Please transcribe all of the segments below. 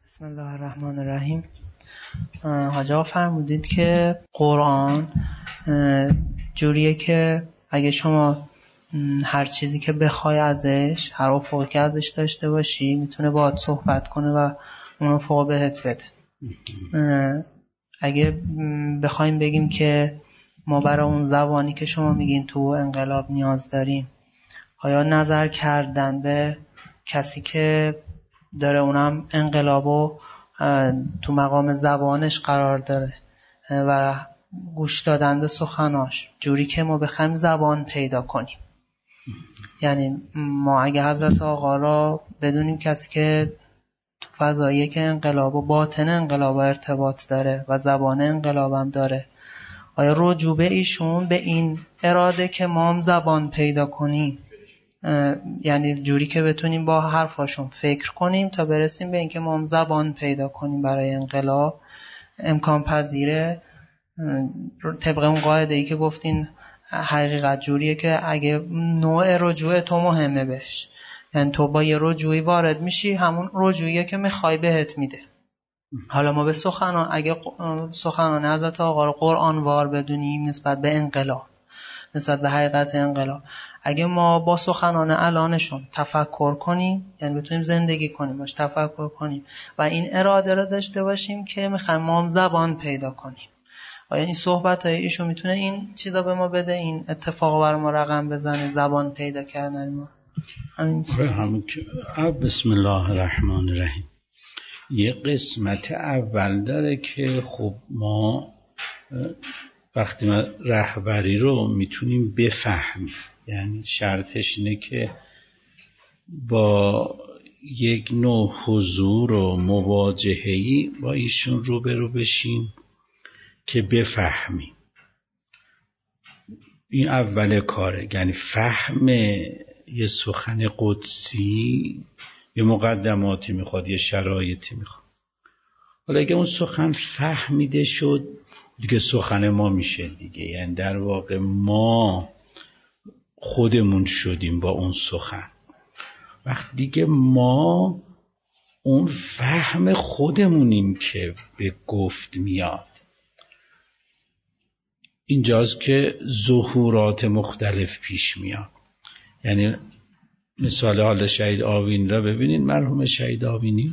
بسم الله الرحمن الرحیم. حاج آقا فرمودید که قرآن جوریه که اگه شما هر چیزی که بخوای ازش، هر افقی که ازش داشته باشی، میتونه باهات صحبت کنه و اون افق بهت بده. اگه بخوایم بگیم که ما برای اون زبانی که شما میگین تو انقلاب نیاز داریم، آیا نظر کردن به کسی که داره اونم انقلابو تو مقام زبانش قرار داره و گوش دادن به سخناش جوری که ما بخوایم زبان پیدا کنیم، یعنی ما اگه حضرت آقا را بدونیم کسی که تو فضاییه که انقلاب و باطن انقلاب ارتباط داره و زبان انقلاب هم داره، آیا رجوع به ایشون به این اراده که ما هم زبان پیدا کنیم، یعنی جوری که بتونیم با حرفاشون فکر کنیم تا برسیم به اینکه ما هم زبان پیدا کنیم برای انقلاب، امکان پذیره؟ طبق اون قاعده ای که گفتین حقیقت جوریه که اگه نوع رجوع تو مهمه بهش، یعنی تو با یه رجوعی وارد میشی، همون رجوعیه که میخوای بهت میده. حالا ما به اگه سخنان حضرت آقا رو قرآن وار بدونیم نسبت به انقلاب، نسبت به حقیقت انقلاب، اگه ما با سخنان الانشون تفکر کنیم، یعنی بتونیم زندگی کنیم باش، تفکر کنیم و این اراده رو داشته باشیم که میخوایم ما هم زبان پیدا کنیم، آیا این صحبت های ایشون میتونه این چیزا به ما بده، این اتفاق بر ما رقم بزنه، زبان پیدا کردن ما؟ همین که بسم الله الرحمن الرحیم. یه قسمت اول داره که خب ما وقتی ما رهبری رو میتونیم بفهمیم، یعنی شرطش اینه که با یک نوع حضور و مواجهه‌ای با ایشون روبرو بشیم که بفهمیم. این اول کاره، یعنی فهم یه سخن قدسی یه مقدماتی میخواد، یه شرایطی میخواد. حالا اگه اون سخن فهمیده شد دیگه سخن ما میشه دیگه، یعنی در واقع ما خودمون شدیم با اون سخن. وقت دیگه ما اون فهم خودمونیم که به گفت میاد. اینجاست که ظهورات مختلف پیش میاد. یعنی مثال حال شهید آوین را ببینید، مرحوم شهید آوینی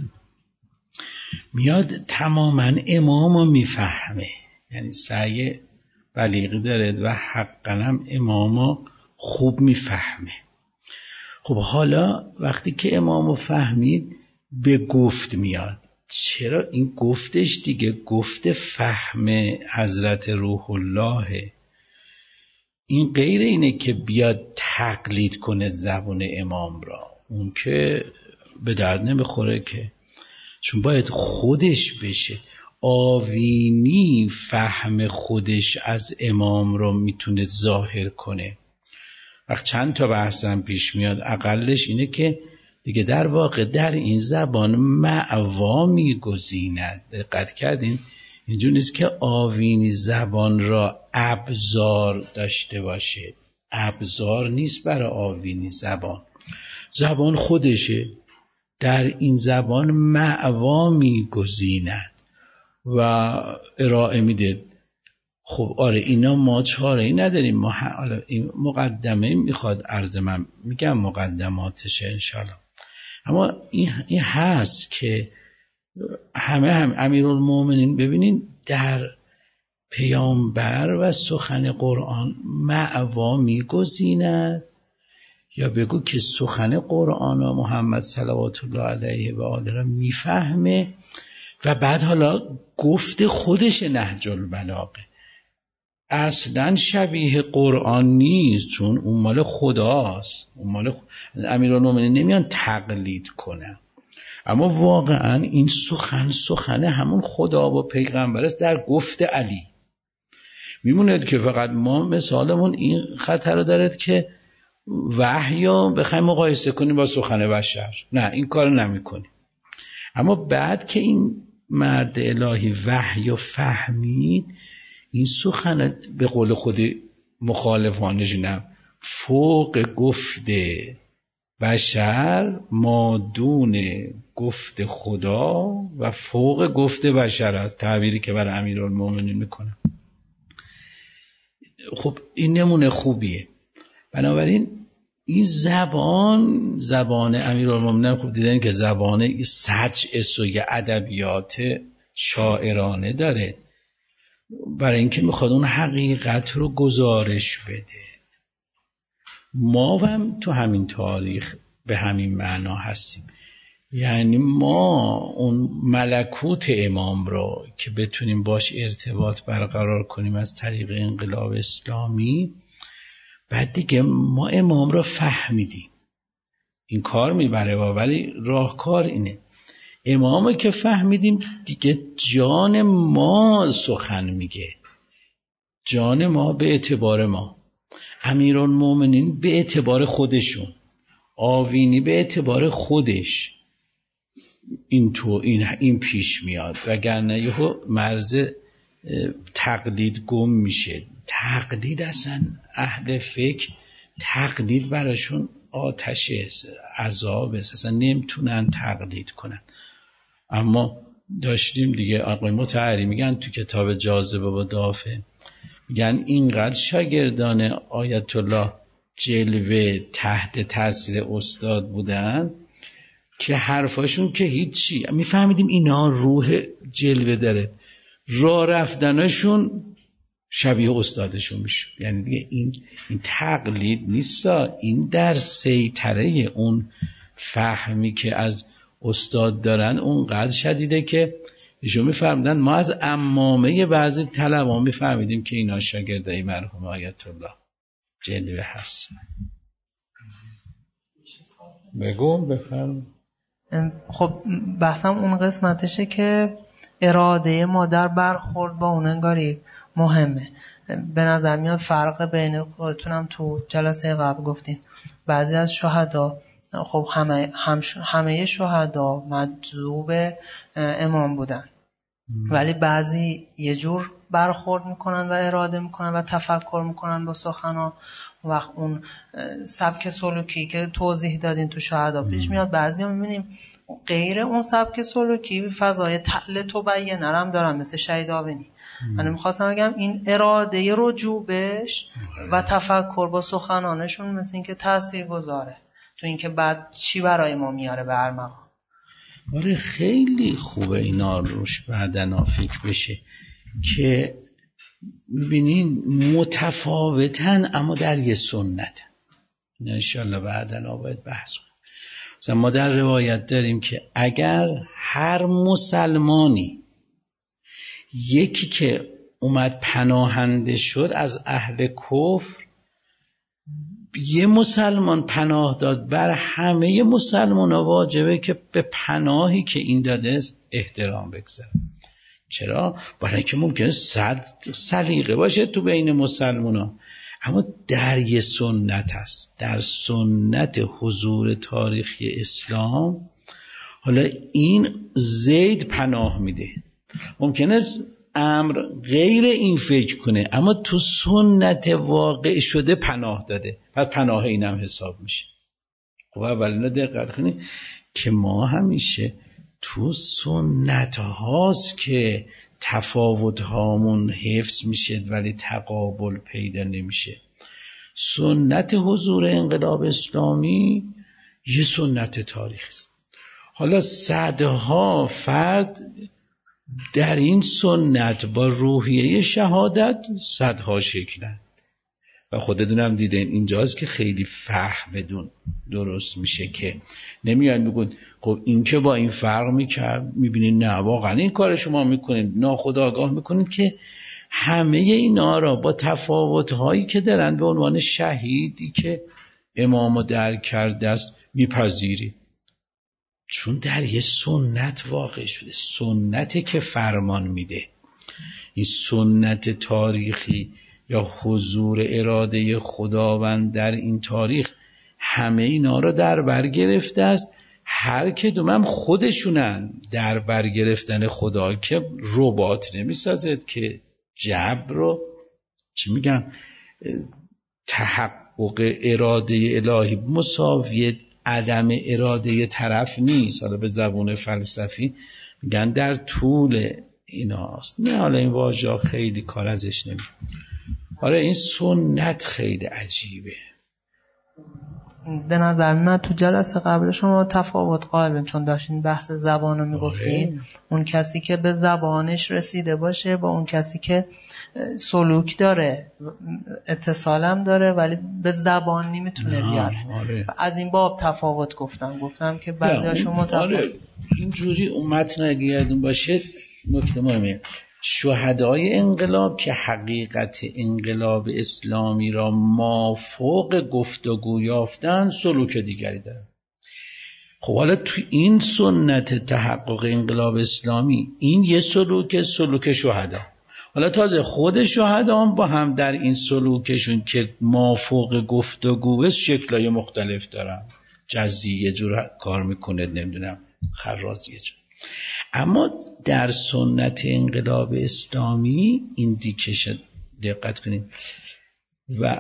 میاد تماما امامو میفهمه، یعنی سعی بلیغی داره و حقا هم امامو خوب میفهمه. خب حالا وقتی که امامو فهمید به گفت میاد. چرا؟ این گفتش دیگه گفت فهم حضرت روح الله. این غیر اینه که بیاد تقلید کنه زبان امام را، اون که به درد نمیخوره که، چون باید خودش بشه. آوینی فهم خودش از امام را میتونه ظاهر کنه. وقت چند تا بحثم پیش میاد، اقلش اینه که دیگه در واقع در این زبان معوا میگزیند. دقت کردین؟ اینجور نیست که آوینی زبان را ابزار داشته باشه، ابزار نیست برای آوینی زبان خودشه، در این زبان معوا میگزیند و ارائه میده. خب آره اینا ما چاره ای نداریم، ما حالا این مقدمه میخواد عرض، من میگم مقدماتشه انشالله. اما این هست که همه امیرالمومنین ببینین در پیامبر و سخن قرآن معوا میگزیند، یا بگو که سخن قرآن و محمد صلوات الله علیه و آله را میفهمه و بعد حالا گفت خودش نهج البلاغه اصلا شبیه قرآن نیست، چون اون مال خداست، اون مال امیرالمومنین نمیان تقلید کنن. اما واقعا این سخن همون خدا و پیغمبر است در گفت علی. میموند که فقط ما مثالمون این خطر رو دارد که وحی رو بخوایم مقایسه کنیم با سخن بشر، نه این کار نمی کنیم. اما بعد که این مرد الهی وحی رو فهمید، این سخن به قول خود مخالفانش فوق گفته بشر مادون گفت خدا و فوق گفت بشر است، تعبیری که برای امیرالمومنین میکنه. خب این نمونه خوبیه. بنابراین این زبان امیرالمومنین خوب دیدن که زبان سجع سوی ادبیات شاعرانه داره، برای اینکه میخواد اون حقیقت رو گزارش بده. ما هم تو همین تاریخ به همین معنا هستیم، یعنی ما اون ملکوت امام رو که بتونیم باش ارتباط برقرار کنیم از طریق انقلاب اسلامی، بعد دیگه ما امام رو فهمیدیم. این کار میبره ولی راهکار اینه، امامو که فهمیدیم دیگه جان ما سخن میگه، جان ما به اعتبار ما، امیرالمومنین به اعتبار خودشون، آوینی به اعتبار خودش، این پیش میاد، وگرنه یهو مرز تقلید گم میشه. تقلید اصلا اهل فکر تقلید براشون آتش عذاب است، اصلا نمیتونن تقلید کنن. اما داشتیم دیگه، آقای مطهری میگن تو کتاب جاذبه و دافع، میگن اینقدر شاگردان آیت الله جلوه تحت تاثیر استاد بودن که حرفاشون که هیچی، میفهمیدیم اینا روح جلوه داره، راه رفتنشون شبیه استادشون میشه. یعنی دیگه این تقلید نیست، این در سیطره اون فهمی که از استاد دارن اونقدر شدیده که ایشون میفهمیدن. ما از عمامه بعضی طلبا میفهمیدیم که اینا شاگردای مرحوم آیت الله جلوه هستن. بفرم. خب بحثم اون قسمتشه که اراده ما در برخورد با اون انگاری مهمه. به نظر میاد فرق بین خودتونم تو جلسه قبل گفتین، بعضی از شهدا خب همه شهدا مجذوب امام بودن، ولی بعضی یه جور برخورد میکنن و اراده میکنن و تفکر میکنن با سخنا، وقت اون سبک سلوکی که توضیح دادین تو شهدا پیش میاد. بعضی هم میبینیم غیر اون سبک سلوکی فضای تعل توبیه نرم دارن، مثل شهید آوینی. من میخواستم بگم این اراده رجوع بهش و تفکر با سخنانشون مثل این که تأثیر گذاره تو این که بعد چی برای ما میاره به هر مقام. آره خیلی خوبه اینا روش بعدنا فکر بشه که میبینین متفاوتن اما در یه سنت. انشالله بعدنا باید بحث کنیم. مثلا ما در روایت داریم که اگر هر مسلمانی یکی که اومد پناهنده شد از اهل کفر، یه مسلمان پناه داد، بر همه مسلمان ها واجبه که به پناهی که این داده احترام بگذارن. چرا؟ برای اینکه ممکنه 100 سلیقه باشه تو بین مسلمان ها، اما در یه سنت هست، در سنت حضور تاریخی اسلام. حالا این زید پناه میده، ممکنه امر غیر این فکر کنه، اما تو سنت واقع شده پناه داده، پس پناه اینم حساب میشه. خب اولینا دقت کنید که ما همیشه تو سنت هاست که تفاوت هامون حفظ میشه ولی تقابل پیدا نمیشه. سنت حضور انقلاب اسلامی یه سنت تاریخی است. حالا صدها فرد در این سنت با روحیه شهادت صدها شکلن و خودتونم دیدین اینجاست که خیلی فهم بدون درست میشه که نمیان بگن خب این که با این فرق میکرد، میبینین نه واقعا این کار شما میکنین، ناخودآگاه میکنین که همه اینا را با تفاوت‌هایی که دارن به عنوان شهیدی که امامو درک کرده است میپذیرید، چون در یه سنت واقع شده، سنتی که فرمان میده. این سنت تاریخی یا حضور اراده خداوند در این تاریخ همه اینا رو در بر گرفته است. هر کدوم خودشونن در بر گرفتن خدا، که ربات نمیسازد که جبر رو چی میگم تحقق اراده الهی مساویه عدم اراده طرف نیست. حالا به زبون فلسفی میگن در طول ایناست. نه حالا این واژه خیلی کار ازش نمی. آره این سنت خیلی عجیبه. به نظر من تو جلسه قبل شما تفاوت قائلیم، چون داشتین بحث زبان رو میگفتین. اون کسی که به زبانش رسیده باشه با اون کسی که سلوک داره، اتصالم داره ولی به زبان نمیتونه بیاره. آره. از این باب تفاوت گفتم که بعضی ها شما آره اینجوری اون متن اگه یادون باشه نکته مهمه. شهدای انقلاب که حقیقت انقلاب اسلامی را مافوق گفتگو یافتن سلوک دیگری دارن. خب حالا تو این سنت تحقق انقلاب اسلامی این یه سلوک شهدا. حالا تازه خود شهدا هم با هم در این سلوکشون که مافوق گفتگو شکلای مختلف دارن. جزی یه جور کار میکنه، نمیدونم خراز یه جور. اما در سنت انقلاب اسلامی این دیکش دقت کنید و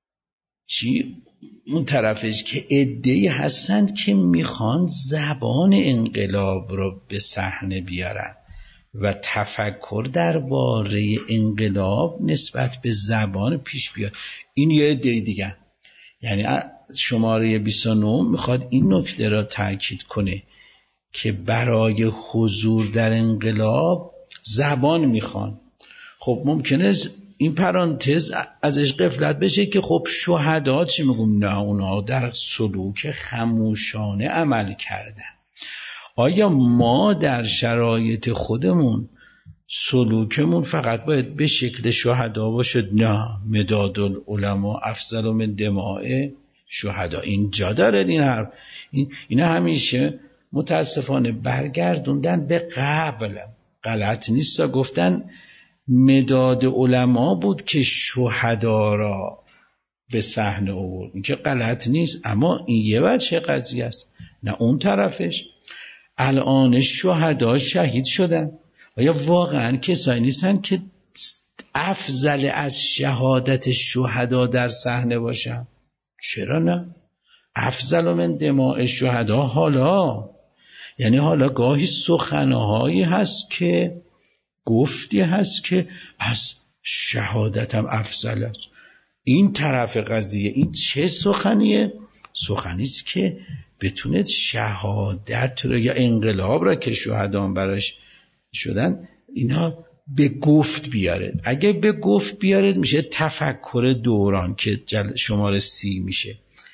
چی اون طرفش که عده‌ای هستند که میخوان زبان انقلاب رو به صحنه بیارن و تفکر درباره انقلاب نسبت به زبان پیش بیاد. این یه عده دیگه. یعنی شماره 29 میخواد این نکته را تاکید کنه که برای حضور در انقلاب زبان میخوان. خب ممکنه این پرانتز ازش غفلت بشه که خب شهدا چی میگم؟ نه اونا در سلوک خموشانه عمل کردن. آیا ما در شرایط خودمون سلوکمون فقط باید به شکل شهدا باشه؟ نه، مداد العلماء افضل من دماء شهدا. اینجا داره این حرف. اینا همیشه متاسفانه برگردوندن به قبل. غلط نیست گفتن مداد علما بود که شهدا را به صحنه آورد. این که غلط نیست، اما این یه وجه قضیه است، نه اون طرفش. الان شهدا شهید شدن. آیا واقعا کسایی نیستن که افضل از شهادت شهدا در صحنه باشن؟ چرا نه؟ افضل من دماء شهدا. حالا یعنی حالا گاهی سخنهایی هست که گفتی هست که از شهادتم افضل است. این طرف قضیه این چه سخنیه؟ سخنیست که بتونه شهادت رو یا انقلاب را که شهدان براش شدن اینا به گفت بیاره. اگه به گفت بیاره میشه تفکر دوران که شماره 30 میشه.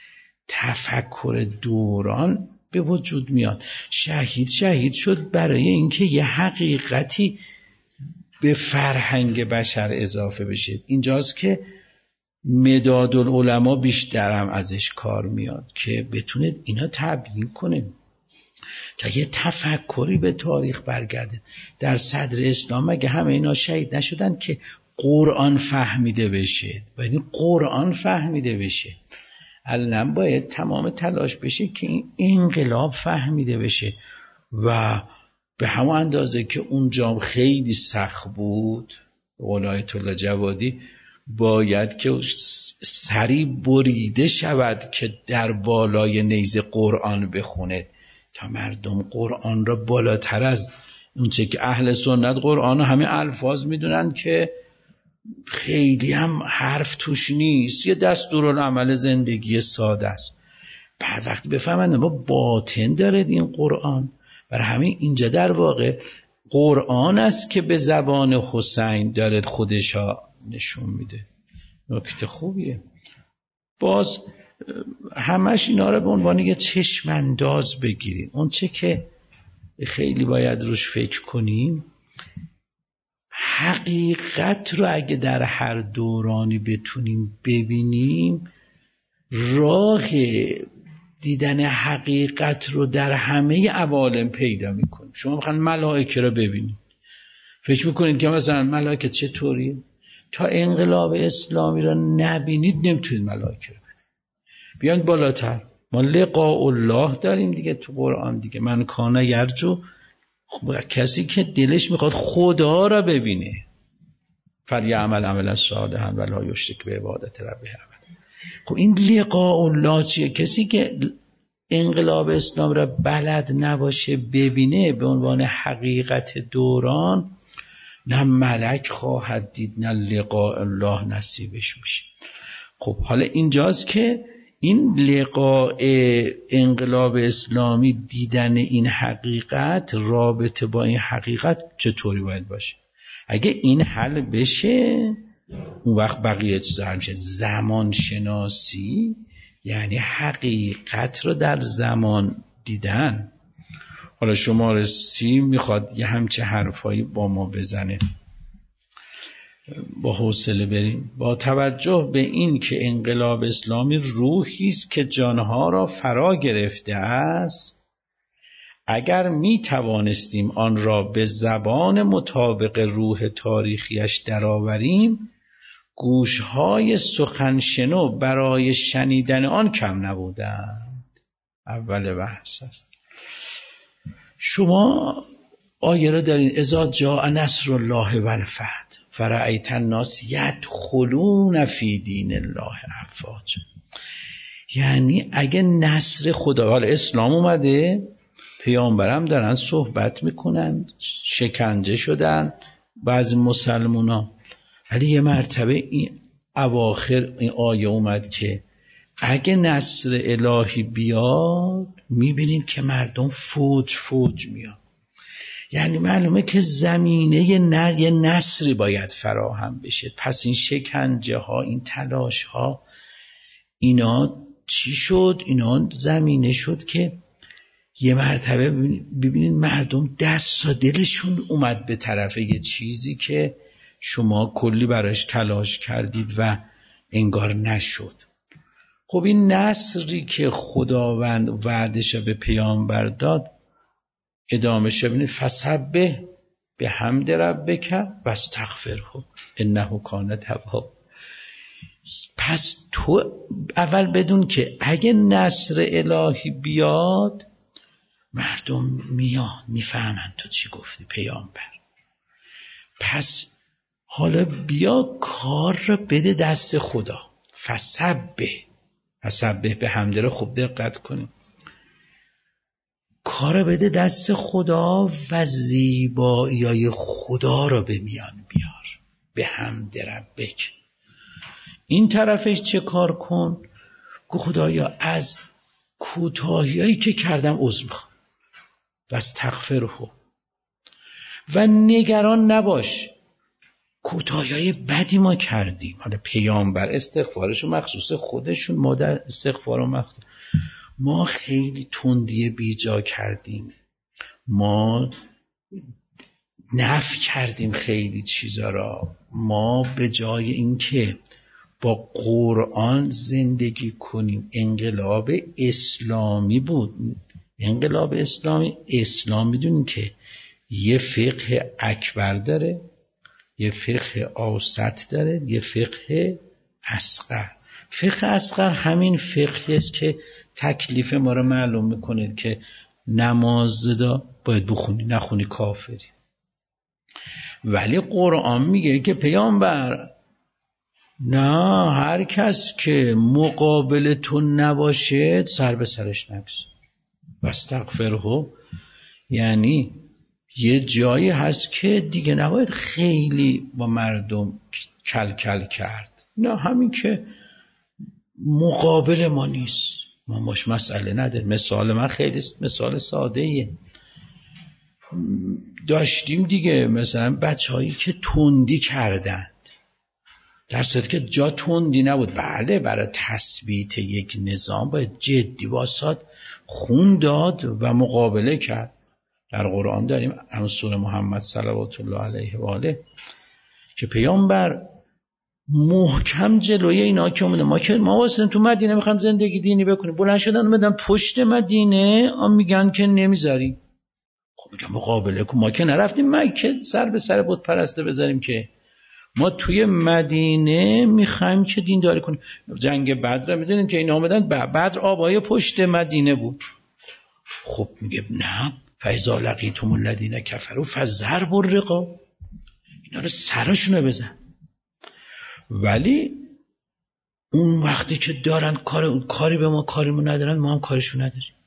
تفکر دوران به وجود میاد. شهید شد برای اینکه یه حقیقتی به فرهنگ بشر اضافه بشه. اینجاست که مداد العلماء بیشتر هم ازش کار میاد که بتونه اینا تبیین کنه که یه تفکری به تاریخ برگرده. در صدر اسلام مگه همه اینا شهید نشدن که قرآن فهمیده بشه؟ باید قرآن فهمیده بشه. الان باید تمام تلاش بشه که این انقلاب فهمیده بشه و به همون اندازه که اونجا خیلی سخت بود، آیت الله جوادی باید که سری بریده شود که در بالای نیزه قرآن بخونه تا مردم قرآن را بالاتر از اونچه که اهل سنت قرآن همه الفاظ میدونن که خیلی هم حرف توش نیست، یه دستورالعمل زندگی ساده است. بعد وقتی بفهمن ما باطن داره این قرآن، برای همین اینجا در واقع قرآن است که به زبان حسین داره خودشا نشون میده. نکته خوبیه. باز همش اینا رو به عنوان یه چشمانداز بگیرید. اون چه که خیلی باید روش فکر کنیم، حقیقت رو اگه در هر دورانی بتونیم ببینیم، راه دیدن حقیقت رو در همه عوالم پیدا میکنیم. شما میخواین ملائکه رو ببینید، فکر میکنید که مثلا ملائکه چطوریه؟ تا انقلاب اسلامی رو نبینید نمیتونید ملائکه رو ببینید. بیان بالاتر، ما لقاء الله داریم دیگه تو قرآن دیگه. من کان یرجو، کسی که دلش میخواد خدا را ببینه، فلیعمل عملا صالحا ولا یشرک بعبادت ربه احدا. خب این لقاء الله چیه؟ کسی که انقلاب اسلام را بلد نباشه ببینه به عنوان حقیقت دوران، نه ملک خواهد دید نه لقاء الله نصیبش میشه. خب حالا اینجاست که این لقاء انقلاب اسلامی، دیدن این حقیقت، رابطه با این حقیقت چطوری باید باشه؟ اگه این حل بشه اون وقت بقیه چیزا حل میشه. زمان شناسی یعنی حقیقت رو در زمان دیدن. حالا شماره 30 میخواد یه همچه حرفایی با ما بزنه، با حوصله بریم. با توجه به این که انقلاب اسلامی روحی است که جانها را فرا گرفته است، اگر می توانستیم آن را به زبان مطابق روح تاریخیش درآوریم، گوشهای سخنشنو برای شنیدن آن کم نبودند. اول بحث است. شما آیه را دارین اذا جاء نصر الله و الفتح فرأیت الناس یدخلون فی دین الله افواجا. یعنی اگه نصر خدا، حالا اسلام اومده، پیامبرم دارن صحبت میکنن، شکنجه شدن بعضی مسلمونا، ولی یه مرتبه این اواخر این آیه اومد که اگه نصر الهی بیاد میبینین که مردم فوج فوج میاد. یعنی معلومه که زمینه یه نصری باید فراهم بشه. پس این شکنجه ها، این تلاش ها، اینا چی شد؟ اینا زمینه شد که یه مرتبه ببینین مردم دست و دلشون اومد به طرف یه چیزی که شما کلی براش تلاش کردید و انگار نشد. خب این نصری که خداوند وعدش به پیامبر داد، ادامه ببینید فسبح بحمد ربک واستغفره انه کان توابا. پس تو اول بدون که اگه نصر الهی بیاد مردم میان میفهمن تو چی گفتی پیامبر. پس حالا بیا کار را بده دست خدا. فسبح بحمد رو خوب دقت کنیم. کار بده دست خدا و زیبایی‌های خدا را به میان بیار. به حمد ربک. این طرفش چه کار کن؟ خدایا از کوتاهیایی که کردم عذر میخوام و استغفره، و نگران نباش کوتاهی‌های بدی ما کردیم. حالا پیامبر استغفارشون مخصوص خودشون، ما در استغفار و مخصوص ما خیلی تندی بیجا کردیم، ما نفی کردیم خیلی چیزا را. ما به جای اینکه با قرآن زندگی کنیم، انقلاب اسلامی بود. انقلاب اسلام میدونیم که یه فقه اکبر داره، یه فقه اوسط داره، یه فقه اصغر. فقه اصغر همین فقهی است که تکلیف ما رو معلوم میکنه که نماز باید بخونی، نخونی کافری. ولی قرآن میگه که پیامبر نه، هر کس که مقابل تو نباشه سر به سرش نگذار و استغفره. یعنی یه جایی هست که دیگه نباید خیلی با مردم کل کرد. نه، همین که مقابل ما نیست ما ماش مسئله نداره. مثال من خیلی مثال ساده ایه. داشتیم دیگه مثلا بچه‌هایی که تندی کردند، در صورتی که جا تندی نبود. بله، برای تثبیت یک نظام باید جدی واساد، خون داد و مقابله کرد. در قرآن داریم هم سوره محمد صلوات الله علیه و آله که پیامبر محکم جلوی اینا که اومده، ما واسه تو مدینه میخوام زندگی دینی بکنیم، بلند شدن اومدن پشت مدینه، میگن که نمیذاریم. خب میگم مقابله کن، ما که نرفتیم مکه سر به سر بت پرسته بذاریم، که ما توی مدینه میخوایم که دینداری کنیم. جنگ بدر میدونید که اینا اومدن، بدر آبای پشت مدینه بود. خب میگه نه، فاذا لقیتم الذین کفروا فضربوا الرقاب، اینا رو سرشون رو بزن. ولی اون وقتی که دارن کاری به ما کاریمون ندارن، ما هم کارشون نداریم.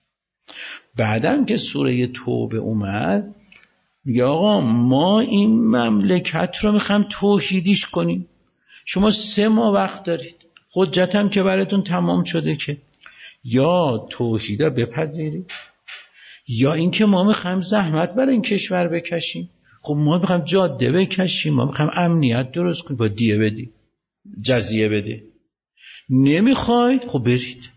بعدم که سوره توبه اومد میگه آقا ما این مملکت رو میخوایم توحیدیش کنیم، شما 3 ماه وقت دارید، حجتم که براتون تمام شده که یا توحیدا بپذیرید یا اینکه ما میخوایم زحمت برای این کشور بکشیم. خب ما میخوایم جاده بکشیم، ما میخوایم امنیت درست کنیم، با دیه بدی، جزیه بده. نمیخواید خب برید.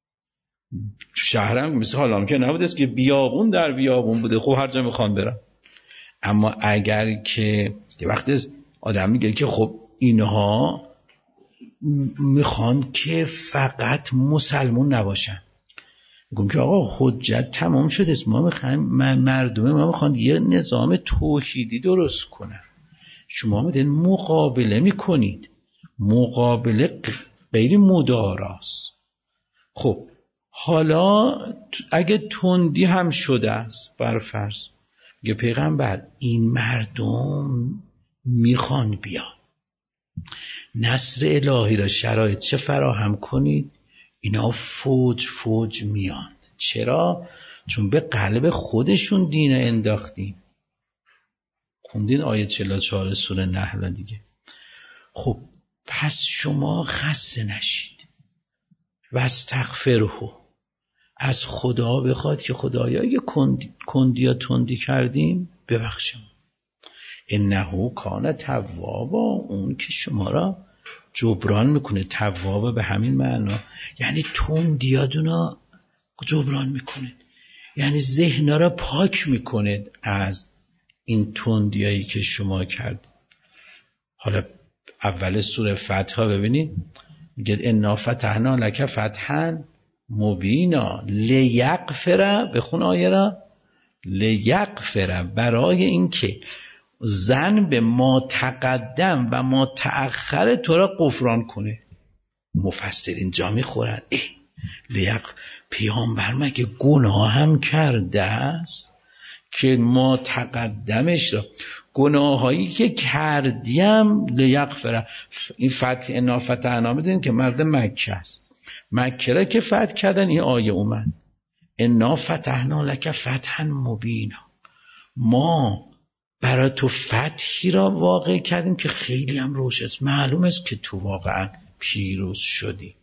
شهرم مثل حالا که نبوده است که بیابون در بیابون بوده، خب هر جا میخوان برن. اما اگر که یه وقت آدم میگه که خب اینها میخوان که فقط مسلمون نباشن، میگم که آقا حجت تمام شده است، ما میخوایم مردم ما میخوان یه نظام توحیدی درست کنن، شما میدین مقابله میکنید، مقابله غیر مداراست. خب حالا اگه تندی هم شده است بر فرض، میگه پیغمبر این مردم میخوان بیان، نصر الهی را شرایط چه فراهم کنید، اینا فوج میاند. چرا؟ چون به قلب خودشون دین انداختیم. خوندین آیه 44 سوره نحل دیگه. خب پس شما خسته نشید و استغفره، از خدا بخواد که خدایا یه کندی یا تندی کردیم ببخشیم، انه کان توابا، اون که شما را جبران میکنه. توابا به همین معنا یعنی تندیادونا جبران میکنه، یعنی ذهنا را پاک میکنه از این تندیایی که شما کرد. حالا اول سوره فتح ببینید میگه انا فتحنا لک فتحا مبینا لیغفر، بخون آیه را، لیغفر، برای این که ذنب ما تقدم و ما تأخر تو را غفران کنه. مفسرین جا میخورن پیامبر مگه گناه هم کرده است که ما تقدمش را، گناهایی که کردیم لیغفر. این فتح انا فتحنا بدونید که مرد مکه است، مکه را که فتح کردن این آیه اومد انا فتحنا لک فتحا مبینا، ما برای تو فتحی را واقع کردیم که خیلی هم روشن است، معلوم است که تو واقعا پیروز شدی.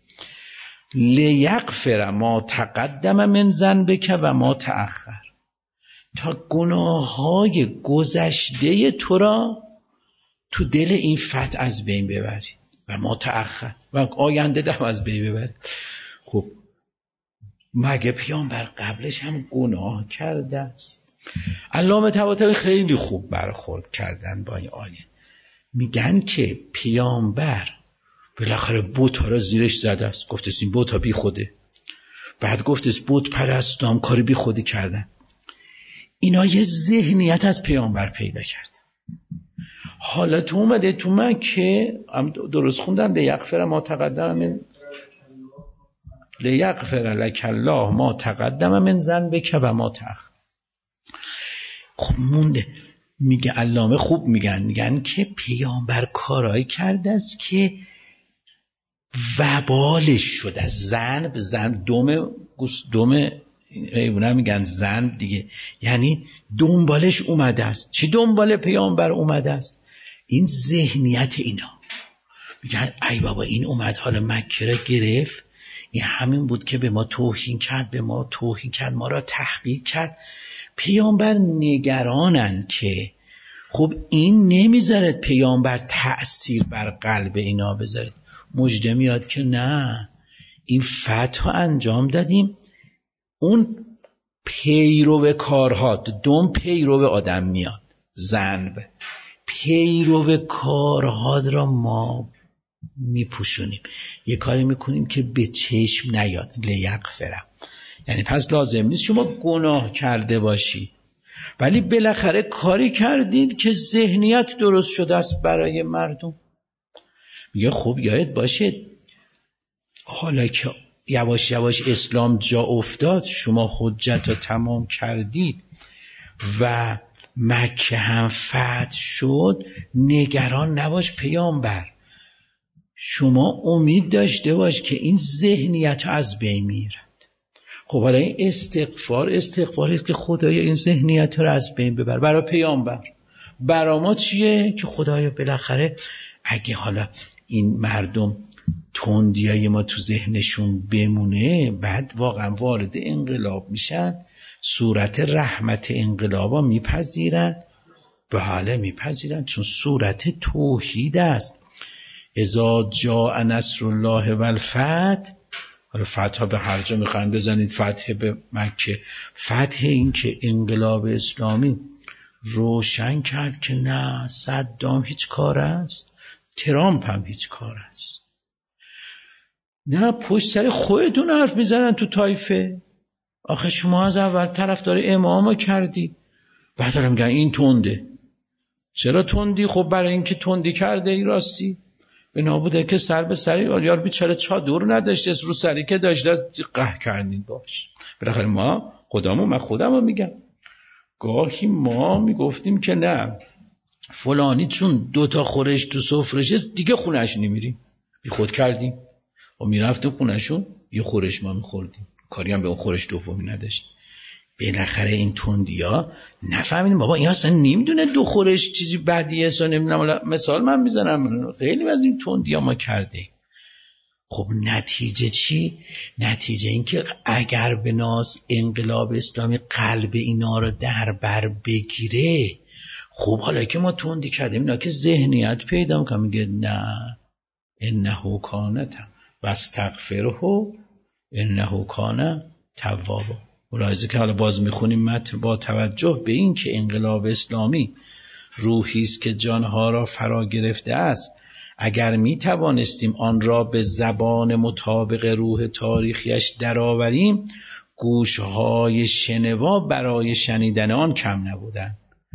لیغفر ما تقدم من ذنبک و ما تأخر، تا گناههای گذشته تو را تو دل این فتح از بین ببری و ما تأخر، و آینده دم از بین ببری. خب مگه پیامبر قبلش هم گناه کرده است؟ علامه طباطبایی خیلی خوب برخورد کردن با این آیه. میگن که پیامبر بالاخره بت‌ها را زیرش زده است، گفت است این بت‌ها بی خوده، بعد گفت است بت پرستام کاری بی خودی کردن. اینا یه ذهنیت از پیامبر پیدا کردن. حالا تو اومده تو مکه درست خوندن لیغفر ما تقدم من لیغفر لک الله ما تقدم من ذنبک و ما تأخر. خب مونده، میگه علامه خوب میگن که پیامبر کارایی کرده است که وبالش شد از ذنب دوم ایونا میگن ذنب دیگه، یعنی دنبالش اومده است. چی دنبال پیامبر اومده است؟ این ذهنیت اینا. میگن ای بابا این اومد حالا مکه را گرفت، این همین بود که به ما توهین کرد، ما را تحقیر کرد. پیامبر نگرانند که خب این نمیذارد پیامبر تأثیر بر قلب اینا بذارد. مژده میاد که نه، این فتح انجام دادیم، اون پیرو کارها، دوم پیرو آدم میاد، ذنب پیرو کارها را ما میپوشونیم، یه کاری میکنیم که به چشم نیاد. لیغفر یعنی پس لازم نیست شما گناه کرده باشی، ولی بالاخره کاری کردید که ذهنیت درست شده است برای مردم. میگه خب یاد باشه حالا که یواش یواش اسلام جا افتاد، شما حجت رو تمام کردید و مکه هم فتح شد، نگران نباش پیامبر، شما امید داشته باش که این ذهنیت از بین میرد. خب حالا این استغفاری است که خدایا این ذهنیت رو از بین ببر. برای پیامبر، برای ما چیه؟ که خدایا بالاخره اگه حالا این مردم تندیای ما تو ذهنشون بمونه، بعد واقعا وارد انقلاب میشن، صورت رحمت انقلابا میپذیرن. بله میپذیرن، چون صورت توحید است. اذا جاء نصر الله و الفتح، حالا فتح به هر جا میخواین بزنید، فتح به مکه، فتح این که انقلاب اسلامی روشن کرد که نه صدام هیچ کار است، ترامپ هم هیچ کار است، نه پشت سر خودتون حرف میزنن تو طایفه. آخه شما از اول طرفدار امامو کردی، بعد دارم میگن این تنده. چرا تندی؟ خب برای اینکه تندی کرده ای راستی به نابوده که سر به سری یار بیچاره چادر نداشته، رو سری که داشته قهر کردین باش. بالاخره ما من خودمو میگم، گاهی ما میگفتیم که نه فلانی چون 2 خورش تو سفرشه دیگه خونش نمیریم، بی خود کردیم و میرفتیم خونشون یه خورش ما میخوردیم، کاری هم به اون خورش دومی نداشت. بالاخره این تندیا نفهمیدیم بابا این اصلا نمیدونه 2 خورش چیزی بدیه، اصلا نمیدونم. مثال من میزنم، خیلی از این تندیا ما کرده. خب نتیجه چی؟ نتیجه این که اگر به ناس انقلاب اسلامی قلب اینا رو در بر بگیره، خب حالا که ما تندی کردیم اینا که ذهنیت پیدا میکنه، میگه نه انه کان واستغفره انه کان توابا. ملاحظه که حالا باز میخونیم متن با توجه به این که انقلاب اسلامی روحی است که جانها را فرا گرفته است، اگر می توانستیم آن را به زبان مطابق روح تاریخیش درآوریم، گوشهای شنوا برای شنیدن آن کم نبودند.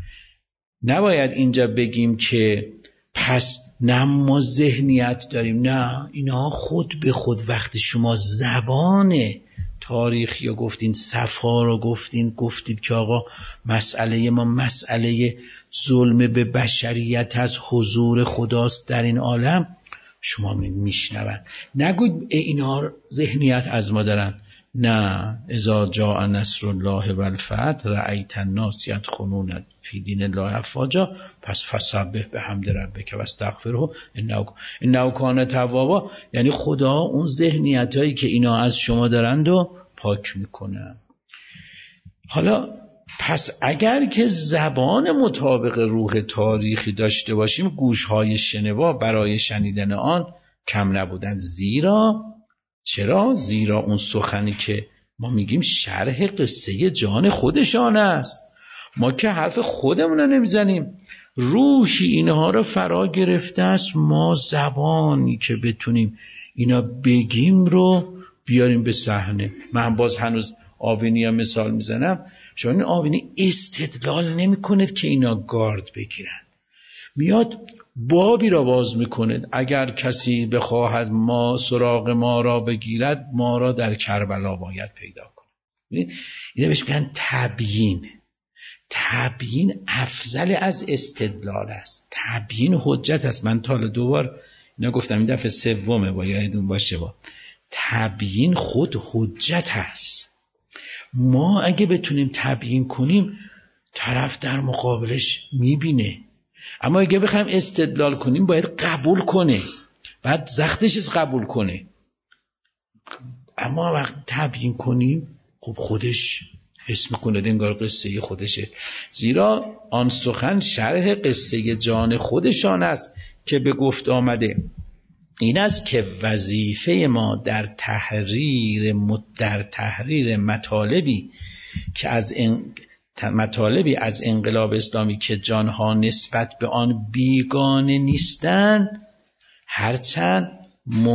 نباید اینجا بگیم که پس نه ما ذهنیت داریم، نه اینا خود به خود. وقتی شما زبان تاریخی رو گفتین، صفا رو گفتید که آقا مسئله ما مسئله ظلم به بشریت از حضور خداست در این عالم، شما میشنون. نگوید اینا ذهنیت از ما دارن. نه، اذا جاء نصر الله و الفتح رأیت الناس یدخلون فی دین الله افواجا، پس فسبح بحمد ربک و استغفره انه کان توابا. یعنی خدا اون ذهنیتایی که اینا از شما دارند و پاک میکنه. حالا پس اگر که زبان مطابق روح تاریخی داشته باشیم، گوشهای شنوا برای شنیدن آن کم نبودند. چرا؟ زیرا اون سخنی که ما میگیم شرح قصه جان خودشان است. ما که حرف خودمون رو نمیزنیم، روحی اینها رو فرا گرفته است. ما زبانی که بتونیم اینا بگیم رو بیاریم به صحنه. من باز هنوز آوینی ها مثال میزنم. شما این آوینی استدلال نمی کند که اینا گارد بگیرن، میاد بابی را باز میکند. اگر کسی بخواهد ما سراغ ما را بگیرد، ما را در کربلا باید پیدا کنه. اینه بهش میگن تبیین افضل از استدلال است. تبیین حجت است. من تا حالا 2 بار اینا گفتم، این دفعه 3 باید باشه. تبیین خود حجت است. ما اگه بتونیم تبیین کنیم، طرف در مقابلش میبینه. اما اگه بخوایم استدلال کنیم، باید قبول کنه، بعد زختش قبول کنه. اما وقت تبیین کنیم، خب خودش حس میکنه انگار قصه خودشه. زیرا آن سخن شرح قصه جان خودشان است که به گفت آمده. این است که وظیفه ما در تحریر مطالبی که از انقلاب اسلامی که جانها نسبت به آن بیگانه نیستند، هرچند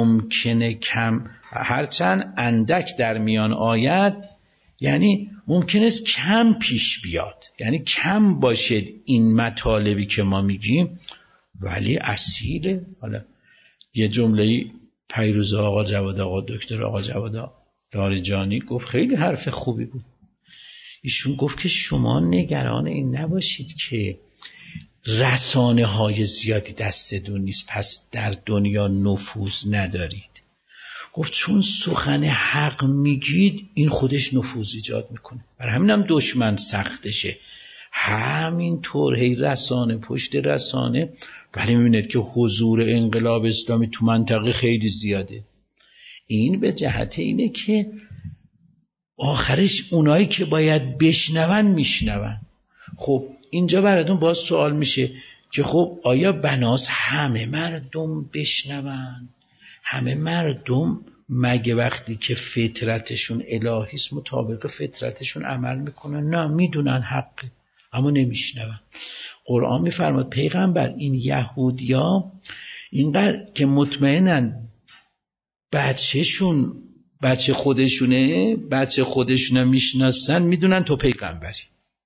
اندک در میان آید، یعنی ممکن است کم پیش بیاد، یعنی کم باشد این مطالبی که ما میگیم، ولی اصیله. حالا یه جمله‌ای پیروز دکتر آقا جواد لاریجانی گفت، خیلی حرف خوبی بود. ایشون گفت که شما نگران این نباشید که رسانه های زیادی دستتون نیست، پس در دنیا نفوذ ندارید. گفت چون سخن حق میگید این خودش نفوذ ایجاد میکنه، برای همینم دشمن سختشه. همینطور هی رسانه پشت رسانه، ولی میبینید که حضور انقلاب اسلامی تو منطقه خیلی زیاده. این به جهت اینه که آخرش اونایی که باید بشنون میشنون. خب اینجا براتون باز سوال میشه که خب آیا بناس همه مردم بشنون؟ همه مردم مگه وقتی که فطرتشون الهیست مطابق فطرتشون عمل میکنن؟ نه، میدونن حقه اما نمیشنون. قرآن میفرماد پیغمبر این یهودیا اینقدر که مطمئنن بچه خودشونه میشناسن، میدونن تو پیغمبری،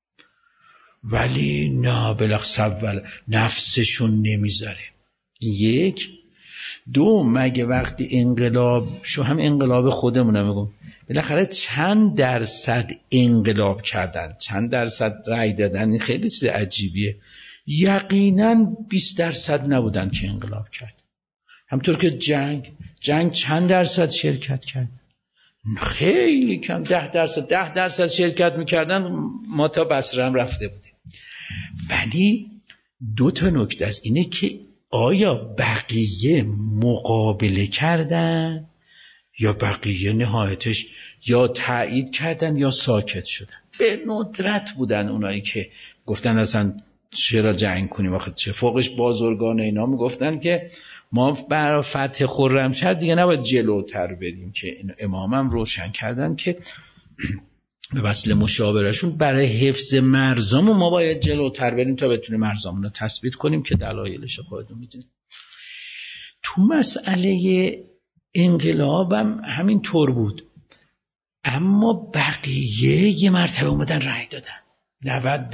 ولی نه بالاخره نفسشون نمیذاره. یک. دو، مگه وقتی انقلاب شو، هم انقلاب خودمونم میگم، بالاخره چند درصد انقلاب کردن، چند درصد رأی دادن، این خیلی چیز عجیبیه. یقینا 20% نبودن که انقلاب کرد. همطور که جنگ چند درصد شرکت کرد؟ خیلی کم، 10% شرکت میکردن ما تا بصره هم رفته بودیم. ولی دو تا نکته است، اینه که آیا بقیه مقابله کردن یا بقیه نهایتش یا تایید کردن یا ساکت شدن. به ندرت بودن اونایی که گفتن اصلا چرا جنگ کنیم، آخه چه فوقش بازرگان اینا میگفتن که ما برای فتح خرمشهر دیگه نباید جلوتر بریم، که امامم روشن کردن که به وسیله مشاورشون برای حفظ مرزامون ما باید جلوتر بریم تا بتونیم مرزامون رو تثبیت کنیم، که دلایلش خودتون میدونید. تو مسئله انقلابم همین طور بود، اما بقیه یه مرتبه اومدن رأی دادن.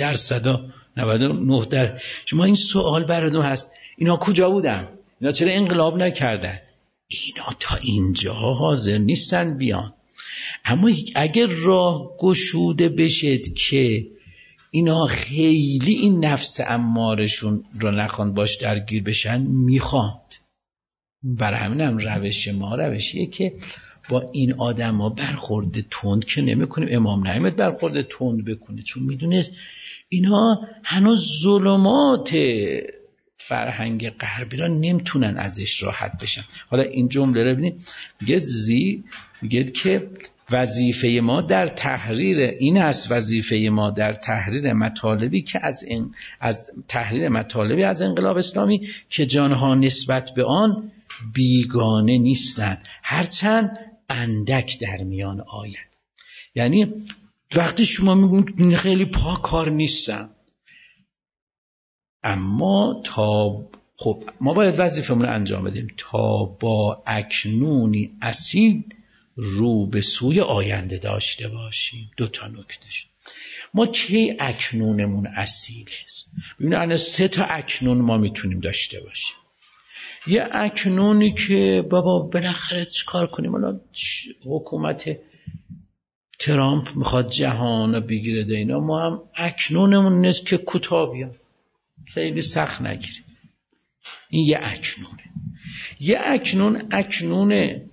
99%. شما این سوال براتون هست اینا کجا بودن؟ اینا چرا انقلاب نکردن؟ اینا تا اینجا حاضر نیستن بیان. اما اگر راه گشوده بشد که اینا خیلی این نفس امارشون رو نخوان باش درگیر بشن، میخواند. برای همین هم روش ما روشیه که با این آدم ها برخورد تند که نمی کنیم. امام نیامد برخورد تند بکنه، چون میدونست اینا هنوز ظلمات فرهنگ غربی را نمیتونن ازش راحت بشن. حالا این جمله رو ببینید، میگه که وظیفه ما در تحریر این است، وظیفه ما در تحریر مطالبی که از تحریر مطالبی از انقلاب اسلامی که جانها نسبت به آن بیگانه نیستند، هرچند اندک در میان آید. یعنی وقتی شما میگید خیلی پاکار نیستم، اما خب ما باید وظیفه‌مون رو انجام بدیم تا با اکنونی اصیل رو به سوی آینده داشته باشیم. دو تا نکتهش، ما کی اکنونمون اصیل است؟ ببینید الان 3 تا اکنون ما میتونیم داشته باشیم. یه اکنونی که بابا بالاخره چیکار کنیم، الان حکومت ترامپ میخواد جهان رو بگیره ده اینا، ما هم اکنونمون نیست که کوتاه بیان، خیلی سخت نگیریم. این یه اکنونه. یه اکنون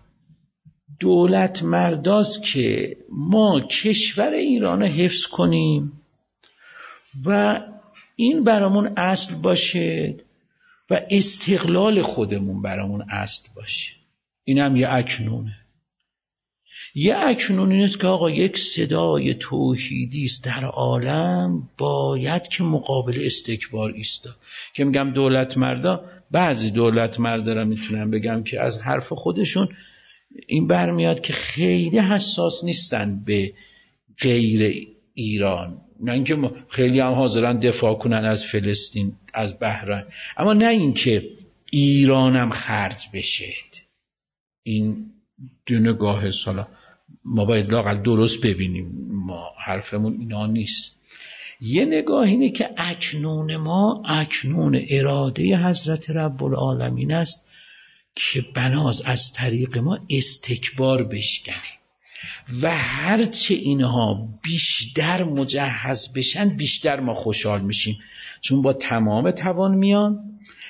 دولت مرداست که ما کشور ایران رو حفظ کنیم و این برامون اصل باشه و استقلال خودمون برامون اصل باشه. این هم یه اکنونه. یه اکنون این است که آقا یک صدای توحیدی است در عالم، باید که مقابل استکبار ایستا. که میگم دولت مردا، بعضی دولت مردا را میتونم بگم که از حرف خودشون این برمیاد که خیلی حساس نیستن به غیر ایران، نه اینکه خیلی هم حاضرن دفاع کنن از فلسطین، از بحرین، اما نه اینکه ایرانم خرج بشه. این دو نگاه سالا ما باید لااقل درست ببینیم، ما حرفمون اینا نیست. یه نگاه اینه که اکنون ما اکنون اراده حضرت رب العالمین است که بناز از طریق ما استکبار بشکنه و هرچه اینها بیشتر مجهز بشن بیشتر ما خوشحال میشیم، چون با تمام توان میان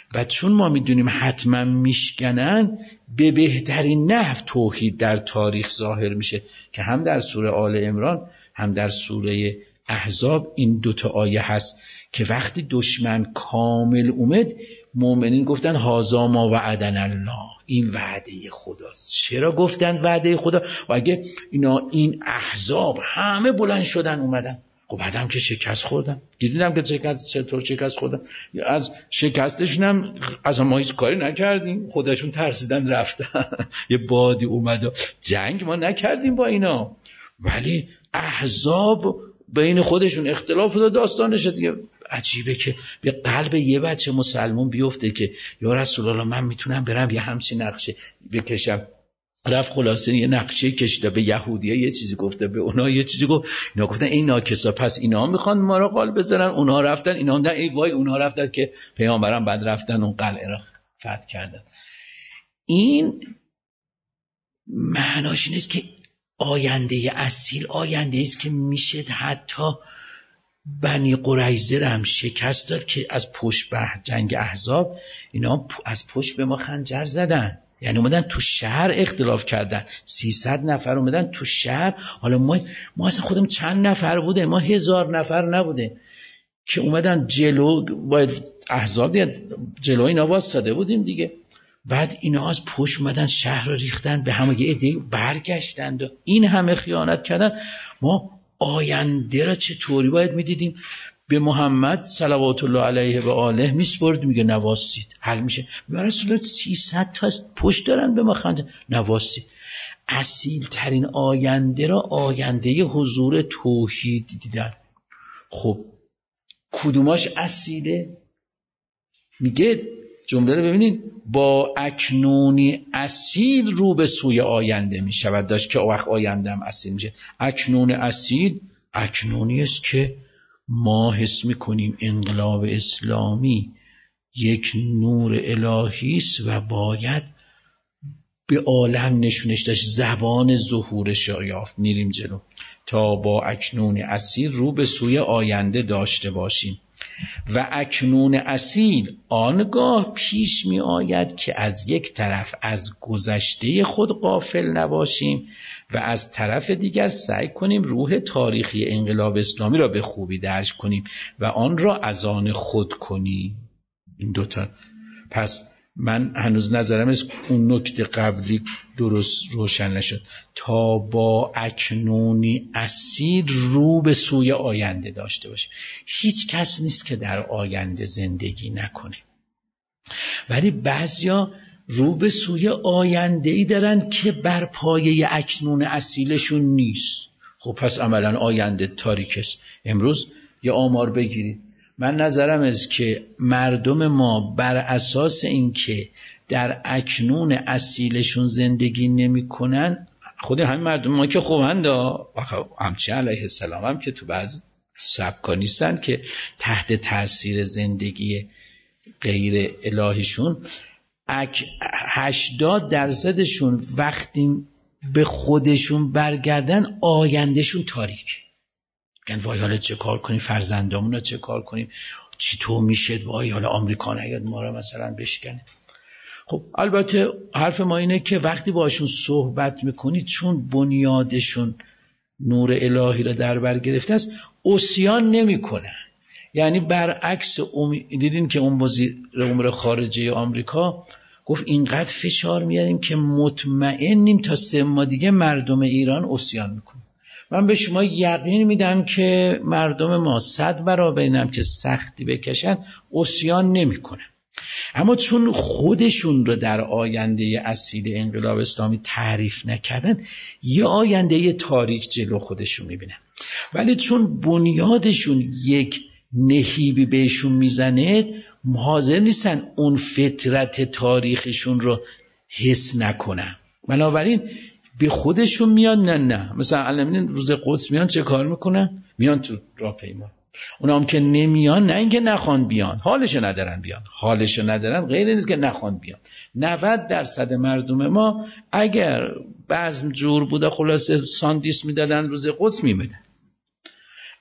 و چون ما میدونیم حتما میشکنن، به بهترین نحو توحید در تاریخ ظاهر میشه که هم در سوره آل عمران هم در سوره احزاب این دوتا آیه هست که وقتی دشمن کامل اومد، مؤمنین گفتن هازا ما وعدنا الله، این وعده خداست. چرا گفتن وعده خدا؟ و اگه اینا این احزاب همه بلند شدن اومدن، خب بعدم که شکست خوردن، دیدیم که چطور شکست خوردن، از شکستشون هم از ما هیچ کاری نکردیم، خودشون ترسیدن رفتن یه بادی اومد و جنگ ما نکردیم با اینا، ولی احزاب بین خودشون اختلاف داستانشه دیگه. عجیبه که به قلب یه بچه مسلمان بیفته که یا رسول الله من میتونم برم یه همچین نقشه بکشم. رفت خلاصه یه نقشه کشیده، به یهودیه یه چیزی گفته، به اونا یه چیزی گفت، اینا گفتن این ناکسا، پس اینا میخوان ما را قال بذارن، اونها رفتن، اینا هم ای وای اونها رفتن که پیامبران بعد رفتن اون قلعه را فتح کردن. این معناش این است که آینده اصیل آینده است که میشه حتی بنی قریظه را هم شکست داد که از پشت به جنگ احزاب اینا از پشت به ما خنجر زدن، یعنی اومدن تو شهر اختلاف کردن، 300 نفر اومدن تو شهر. حالا ما اصلا خودم چند نفر بوده، ما 1000 نفر نبوده که اومدن جلو، باید احزاب جلو اینا واسطاده بودیم دیگه. بعد اینا از پشت اومدن شهر رو ریختن به همه، یه عده برگشتند و این همه خیانت کردن. ما آینده را چطوری باید میدیدیم؟ به محمد صلوات الله علیه و آله میسپرد، میگه نواسید حل میشه. به رسول الله 300 تا از پشت دارن به ما خنجر، نواسید. اصیل ترین آینده را آینده حضور توحید دیدن. خب کدوماش اصیله؟ میگه جمله رو ببینید، با اکنونی اصیل رو به سوی آینده می شود داشت که وقت آینده هم اصیل میشه. اکنون اصیل اکنونی است که ما حس میکنیم انقلاب اسلامی یک نور الهی است و باید به عالم نشونش داشت، زبان ظهورش یافت. میریم جلو تا با اکنون اصیل رو به سوی آینده داشته باشیم. و اکنون اصیل آنگاه پیش می آید که از یک طرف از گذشته خود غافل نباشیم و از طرف دیگر سعی کنیم روح تاریخی انقلاب اسلامی را به خوبی درک کنیم و آن را از آن خود کنیم. این دوتا. پس من هنوز نظرم از اون نکته قبلی درست روشن نشد. تا با اکنونی اصیل رو به سوی آینده داشته باشه. هیچ کس نیست که در آینده زندگی نکنه، ولی بعضیا رو به سوی آینده ای دارن که بر پایه اکنون اصیلشون نیست. خب پس عملا آینده تاریک است. امروز یه آمار بگیرید، من نظرم است که مردم ما بر اساس اینکه در اکنون اصیلشون زندگی نمی کنن، خود همین مردم ما که خوبند، همچنین علیه السلام هم که تو بعض سبکا نیستن که تحت تاثیر زندگی غیر الهیشون، 80% وقتی به خودشون برگردن آیندهشون تاریک. میگن وای حالا چه کار کنیم، فرزندامون رو چه کار کنیم، چطور میشه، وای حالا آمریکا نیاد ما رو مثلا بشکنه. خب البته حرف ما اینه که وقتی باشون صحبت میکنید، چون بنیادشون نور الهی رو در بر گرفته است، عصیان نمیکنن. یعنی برعکس دیدین که اون وزیر امور خارجه آمریکا گفت اینقدر فشار میاریم که مطمئنیم تا 3 ماه دیگه مردم ایران عصیان میکنن. من به شما یقین میدم که مردم ما 100 برابر اینم که سختی بکشن عصیان نمیکنن. اما چون خودشون رو در آینده اصیل انقلاب اسلامی تعریف نکردن، یه آینده تاریک جلو خودشون میبینن. ولی چون بنیادشون یک نهیبی بهشون میزنه، حاضر نیستن اون فطرت تاریخشون رو حس نکنن. بنابراین به خودشون میان نه مثلا علمین روز قدس میان چه کار میکنن؟ میان تو راهپیما. اونا هم که نمیان، نه اینکه نخوان بیان، حالشو ندارن بیان، حالشو ندارن، غیر نیست که نخوان بیان. 90% مردم ما اگر بزم جور بوده خلاصه ساندیس میدادن روز قدس میمدن.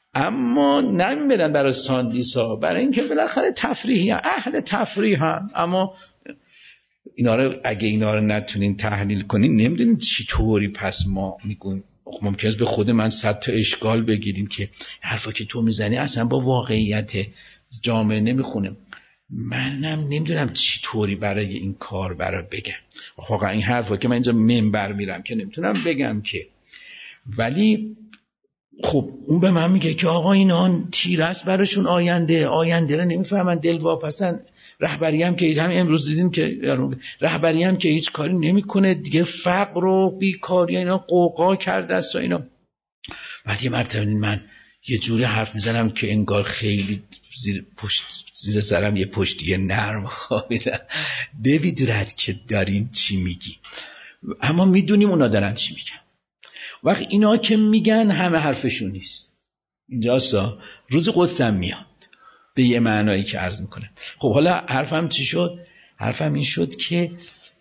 اما نمیبرن برای ساندیس ها، برای اینکه بالاخره تفریحی اهل تفریح هم. اما اینا رو اگه اینا رو نتونین تحلیل کنین نمیدونین چی طوری پس ما میگیم. ممکنه به خود من 100 تا اشکال بگیریم که حرفا که تو میزنی اصلا با واقعیت جامعه نمیخونه. منم نمیدونم چی طوری برای این کار برای بگم. واقعا این حرفا که من اینجا منبر میرم که نمیتونم بگم که، ولی خب اون به من میگه که آقا اینا تیر است براشون، آینده رو نمیفهمن، دلواپسن. رهبری هم که همین امروز دیدیم که رهبری هم که هیچ کاری نمیکنه دیگه، فقر و بیکاری اینا قوقا کرده است و اینا. بعد یه مرتبه من یه جوری حرف میزنم که انگار خیلی زیر سرم یه پشتی نرم خوابیدم. ببیدورد که دارین چی میگی، اما میدونیم اونا دارن چی میگن. وقت اینا که میگن همه حرفشون نیست. اینجاستا روز قدسم میاد به یه معنایی که عرض میکنه. خب حالا حرفم چی شد؟ حرفم این شد که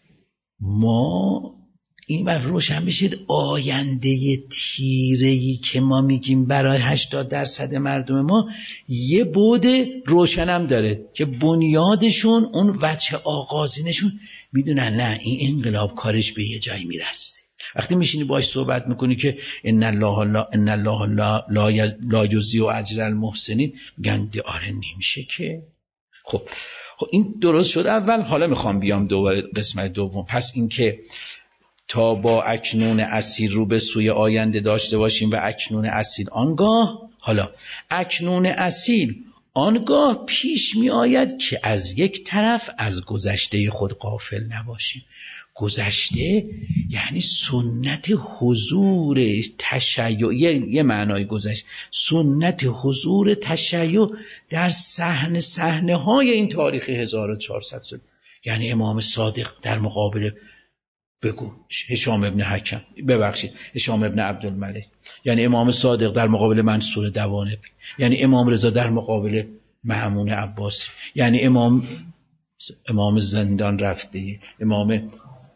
ما این بر روشن بشید آینده تیره‌ای که ما میگیم برای 80% مردم ما یه بعد روشنم داره که بنیادشون اون وجه آغازینشون میدونن نه این انقلاب کارش به یه جایی میرسه. وقتی میشینی باهاش صحبت میکنی که ان الله لا یضیع اجر المحسنین، میگن آره نمیشه که. خب این درست شد اول. حالا میخوام بیام دوباره قسمت دوم. پس این که تا با اکنون اصیل رو به سوی آینده داشته باشیم و اکنون اصیل آنگاه، حالا اکنون اصیل آنگاه پیش می آید که از یک طرف از گذشته خود غافل نباشیم. گذشته یعنی سنت حضور تشیع، یه معنای گذشته سنت حضور تشیع در صحنه های این تاریخ 1400 سال. یعنی امام صادق در مقابل هشام ابن حکم، هشام ابن عبدالملک، یعنی امام صادق در مقابل منصور دوانبی، یعنی امام رضا در مقابل مأمون عباسی، یعنی امام زندان رفته، امام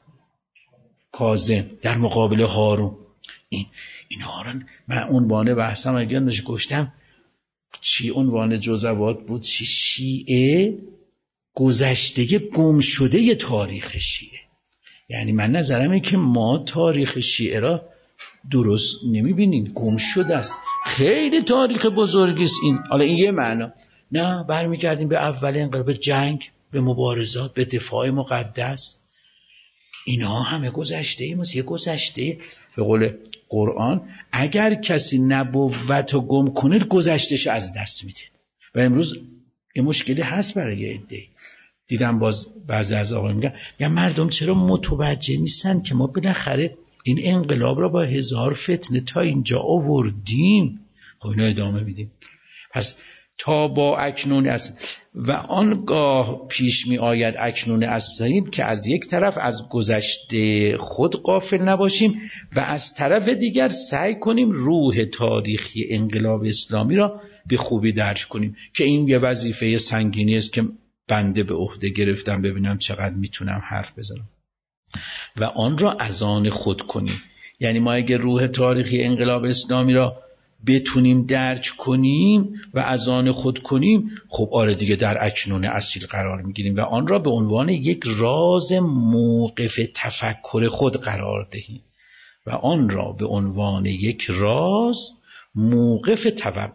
کاظم در مقابل هارون. اینا رو من عنوان بحثم اگه نش گفتم چی عنوان جزوات بود؟ چی؟ شیعه گذشته گم شده تاریخ شیعه. یعنی من نظرمه که ما تاریخ شیعه را درست نمیبینیم، گم شده است. خیلی تاریخ بزرگی است این. حالا این یه معنا. نه برمیگردیم به اول انقلاب، به جنگ، به مبارزات، به دفاع مقدس. اینا همه گذشته ای ماست. یه گذشته به قول قرآن اگر کسی نبوت رو گم کنه گذشتش از دست میده. و امروز این مشکلی هست برای عده‌ای. دیدم باز بعضی از آقایون میگن مردم چرا متوجه نیستن که ما بالاخره این انقلاب را با 1000 فتنه تا اینجا آوردیم. خب اینو ادامه میدیم. پس تا با اکنون اصل و آنگاه پیش می آید اکنون اصیل که از یک طرف از گذشته خود غافل نباشیم و از طرف دیگر سعی کنیم روح تاریخی انقلاب اسلامی را به خوبی درک کنیم، که این یه وظیفه سنگینی است که بنده به عهده گرفتم ببینم چقدر میتونم حرف بزنم و آن را از آن خود کنیم. یعنی ما اگه روح تاریخی انقلاب اسلامی را بتونیم درک کنیم و از آن خود کنیم، خب آره دیگه در اکنون اصیل قرار میگیریم و آن را به عنوان یک راز موقف تفکر خود قرار دهیم و آن را به عنوان یک راز موقف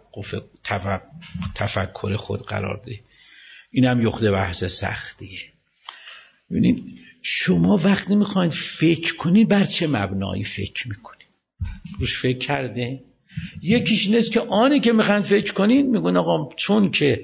تفکر خود قرار دهیم. این هم یخته بحث سختیه. ببینید شما وقتی میخواین فکر کنید بر چه مبنایی فکر میکنید؟ روش فکر کرده؟ یکیش نیست که آنی که میخواین فکر کنید میگن آقا چون که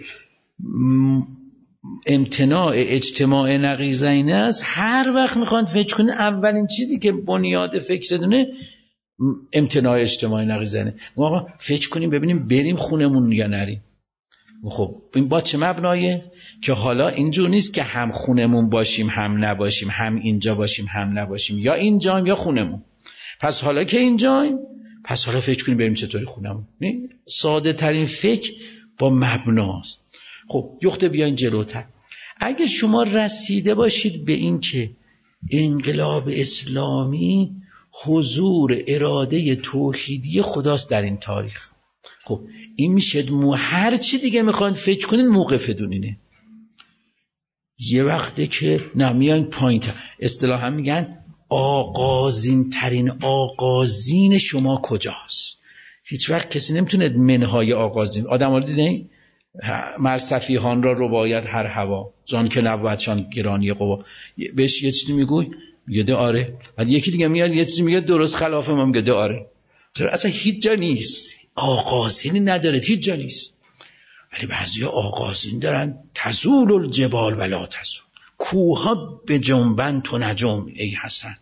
امتناع اجتماع نقیضین است، هر وقت میخواین فکر کنید اولین چیزی که بنیاد فکرتونه امتناع اجتماع نقیضینه. آقا فکر کنیم ببینیم بریم خونمون یا نریم. خب این با چه مبنایه؟ که حالا اینجور نیست که هم خونمون باشیم هم نباشیم، هم اینجا باشیم هم نباشیم، یا اینجایم یا خونمون. پس حالا که اینجایم، پس حالا فکر کنیم بریم چطوری خونمون. ساده ترین فکر با مبناست. خب یخته بیاین جلوتر. اگه شما رسیده باشید به این که انقلاب اسلامی حضور اراده توحیدی خداست در این تاریخ، خب این میشه هر چی دیگه میخواین فکر کنین موقفتون اینه. یه وقته که نمیان پایین، اصطلاحا میگن آغازین ترین آغازین شما کجاست. هیچ وقت کسی نمیتونه منهای آغازین. آدم ها دیدین مرصفیهان را رباید هر هوا، جان که نبودشان گرانی قوا. بهش یه چیزی میگوی میگه ده آره، بعد یکی دیگه میاد یه چیزی میگه درست خلاف ما، میگه ده آره. چرا؟ اصلا هیچ جا نیست، آغازینی نداره، هیچ جا نیست. ولی بعضی آغازین دارن، تزول الجبال ولا تزول، کوها به جنبن تو نجم ای حسن.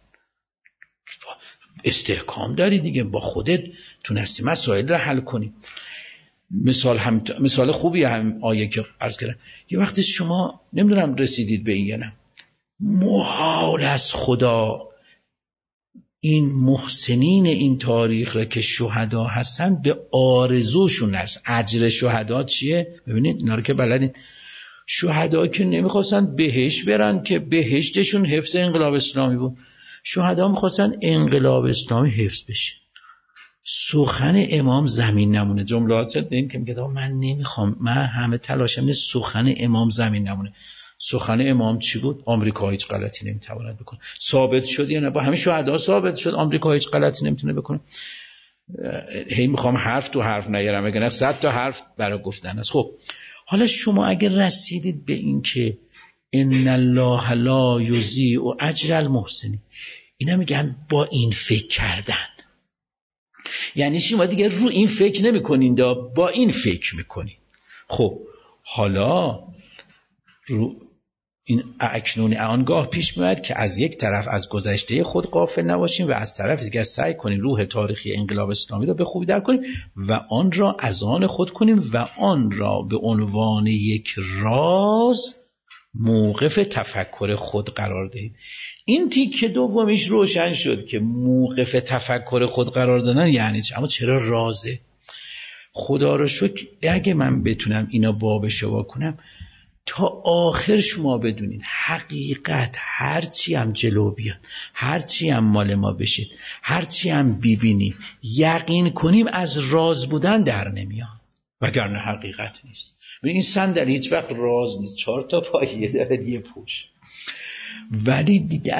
استحکام داری دیگه، با خودت تونستی مسائل رو حل کنی. مثال خوبی هم آیه که عرض کردم. یه وقتی شما نمیدونم رسیدید به این یا نه، محال از خدا این محسنین این تاریخ را که شهدا هستن به آرزوشون نرسن. اجر شهدا چیه؟ ببینید اینا رو که بلدین، شهدا که نمیخواستن بهشت برن که بهشتشون حفظ انقلاب اسلامی بود، شهدا میخواستن انقلاب اسلامی حفظ بشه. سخن امام زمین نمونه. جملات دین که میگه من نمیخوام، من همه تلاشم اینه سخن امام زمین نمونه. سخن امام چی بود؟ آمریکا هیچ غلطی نمیتواند بکنه. ثابت شد یا نه؟ با همین شهدا ثابت شد آمریکا هیچ غلطی نمیتونه بکنه. هی میخوام حرف تو حرف نیارم، اگه نه 100 تا حرف برای گفتن است. خب حالا شما اگر رسیدید به این که ان الله لا یضیع اجر المحسنین، اینا میگن با این فکر کردن. یعنی شما دیگه رو این فکر نمی کنین، با این فکر میکنین. خب حالا رو این اکنون آنگاه پیش میاد که از یک طرف از گذشته خود غافل نباشیم و از طرف دیگر سعی کنیم روح تاریخی انقلاب اسلامی را به خوبی درک کنیم و آن را از آن خود کنیم و آن را به عنوان یک راز موقف تفکر خود قرار دهیم. این تیکه دومیش روشن شد که موقف تفکر خود قرار دادن یعنی چه، اما چرا رازه؟ خدا رو شکر اگه من بتونم اینا بابش وا کنم تا آخر شما بدونید حقیقت هرچی هم جلو بیاد، هرچی هم مال ما بشه، هرچی هم ببینیم یقین کنیم از راز بودن در نمیاد، وگرنه حقیقت نیست. این صندلی هیچ وقت راز نیست، 4 تا پایه داره یه پوش. ولی دیگه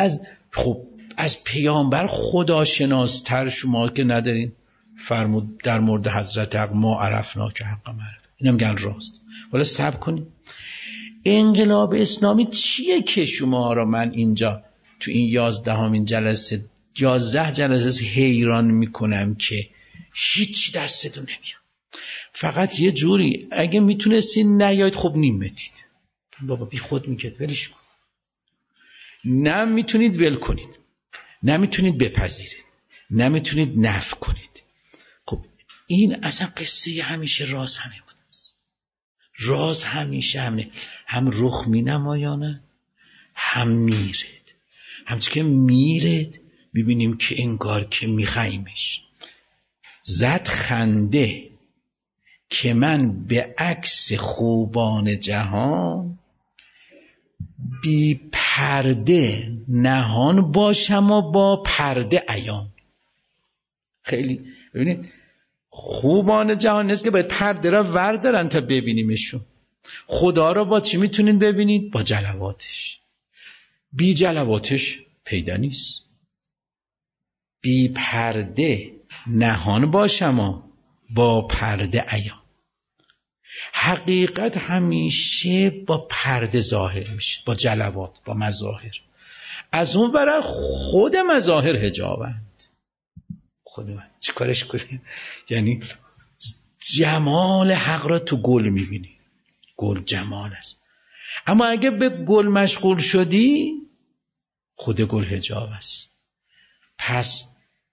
از پیامبر خداشناستر شما که ندارین. فرمود در مورد حضرت حق ما عرفنا که حق معرفت، اینم گن راست. ولی صبر کنید انقلاب اسلامی چیه که شما را من اینجا تو این 11 جلسه 11 جلسه حیران میکنم که هیچ دستتون نمیاد. فقط یه جوری اگه میتونستین نیاید خب نیمتید، بابا بی خود میکرد ولش کن. نه میتونید ول کنید، نه میتونید بپذیرید، نه میتونید نفی کنید. خب این اصلا قصه همیشه راز همه بود. راز همیشه همه هم رخ می نمایانه هم میرد. همچون که میرد ببینیم که انگار که میخایمش. زد خنده که من به عکس خوبان جهان بی پرده نهان باشم و با پرده عیان. خیلی ببینید خوبان جهان نیست که باید پرده را وردارن تا ببینیمشون. خدا را با چی میتونین ببینید؟ با جلواتش. بی جلواتش پیدا نیست. بی پرده نهان باشم و با پرده عیان. حقیقت همیشه با پرده ظاهر میشه، با جلوات، با مظاهر. از اون ور خود مظاهر حجابند. خود من چی کارش کنیم؟ یعنی جمال حق را تو گل میبینی. گل جمال است. اما اگه به گل مشغول شدی خود گل حجاب است. پس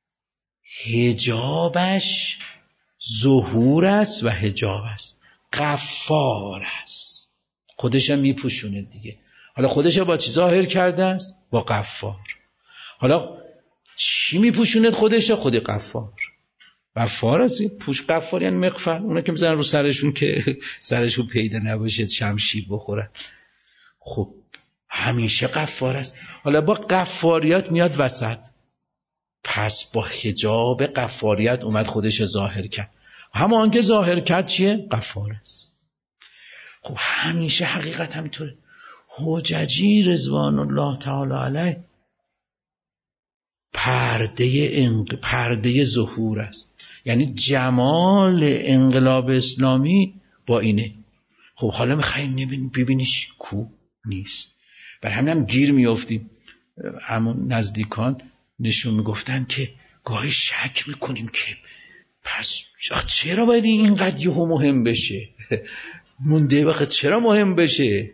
حجابش ظهور است و حجاب است. غفار است. خودش هم میپوشونه دیگه. حالا خودش با چی ظاهر کرده است؟ با غفار. حالا چی میپوشونه خودشه؟ خود غفار. غفار است. پوش غفار یعنی مغفر. اونا که میزنن رو سرشون که سرشون پیدا نباشه شمشیر بخورن. خب همیشه غفار است. حالا با غفاریت میاد وسط. پس با حجاب غفاریت اومد خودش ظاهر کرد. همان که ظاهر کرد چیه؟ غفار است. خب همیشه حقیقت همینطوره. حججی رضوان الله تعالی علیه پرده ظهور است. یعنی جمال انقلاب اسلامی با اینه. خب حالا میخواییم ببینیش کو نیست. بر همینم گیر میافتیم. همون نزدیکان نشون میگفتن که گاهی شک میکنیم که پس چرا باید اینقدر یهو مهم بشه؟ مونده وقت چرا مهم بشه؟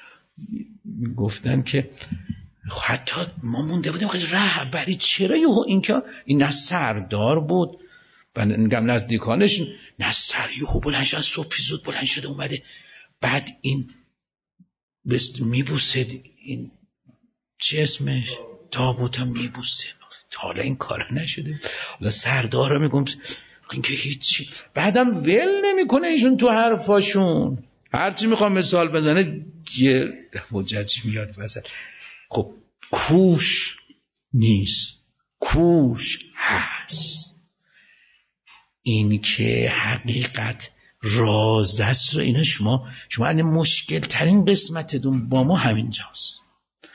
گفتن که حتی ما مونده بودیم که رهبری چرا یهو این نه سردار بود، بنگم نزدیکانش نه یهو بلند شد، صبح زود بلند شده اومده، بعد این میبوسید، این چه اسمش تابوت هم میبوسه. حالا این کارا نشده. حالا سردار رو میگم این که هیچی، بعدم ول نمیکنه ایشون تو حرفاشون، هرچی میخوام مثال بزنه یه حجج میاد مثلا. خب کوش نیست، کوش هست. این که حقیقت راز است رو اینا شما این مشکل ترین قسمتتون با ما همینجاست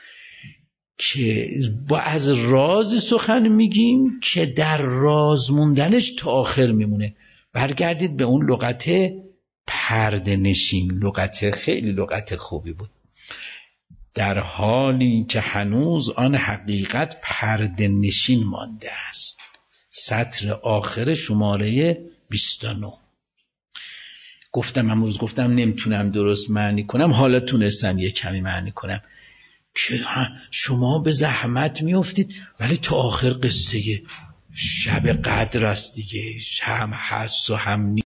که با از راز سخن میگیم که در راز موندنش تا آخر میمونه. برگردید به اون لغت پرده نشین، لغت خیلی لغت خوبی بود. در حالی که هنوز آن حقیقت پرده نشین مانده است. سطر آخر شماره 29. امروز گفتم نمیتونم درست معنی کنم، حالا تونستم یه کمی معنی کنم که شما به زحمت میافتید ولی تا آخر قصه شب قدر است دیگه، هم هست و هم نیست.